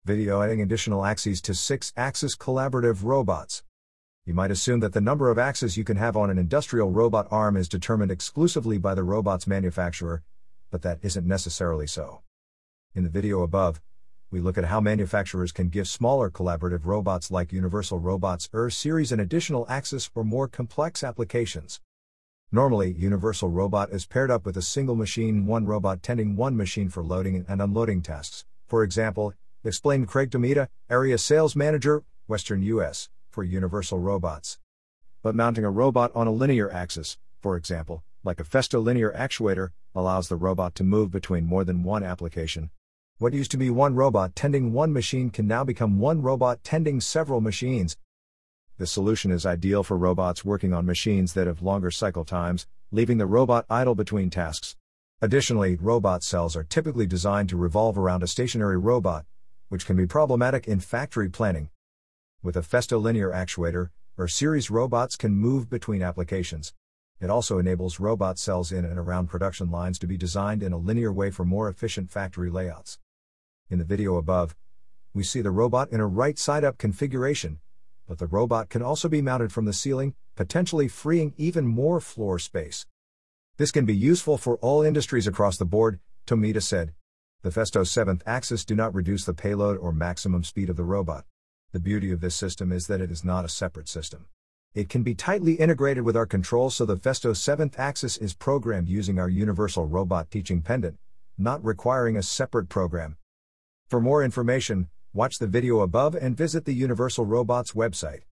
Video adding additional axes to 6-axis collaborative robots. You might assume that the number of axes you can have on an industrial robot arm is determined exclusively by the robot's manufacturer, but that isn't necessarily so. In the video above, we look at how manufacturers can give smaller collaborative robots like Universal Robots series an additional axis for more complex applications. Normally, Universal Robot is paired up with a single machine, one robot tending one machine for loading and unloading tasks. For example, explained Craig Tomita, Area Sales Manager, Western US, for Universal Robots. But mounting a robot on a linear axis, for example, like a Festo linear actuator, allows the robot to move between more than one application. What used to be one robot tending one machine can now become one robot tending several machines. This solution is ideal for robots working on machines that have longer cycle times, leaving the robot idle between tasks. Additionally, robot cells are typically designed to revolve around a stationary robot, which can be problematic in factory planning. With a Festo linear actuator, series robots can move between applications. It also enables robot cells in and around production lines to be designed in a linear way for more efficient factory layouts. In the video above, we see the robot in a right side-up configuration, but the robot can also be mounted from the ceiling, potentially freeing even more floor space. This can be useful for all industries across the board, Tomita said. The Festo 7th axis do not reduce the payload or maximum speed of the robot. The beauty of this system is that it is not a separate system. It can be tightly integrated with our controls, so the Festo 7th axis is programmed using our Universal Robot teaching pendant, not requiring a separate program. For more information, watch the video above and visit the Universal Robots website.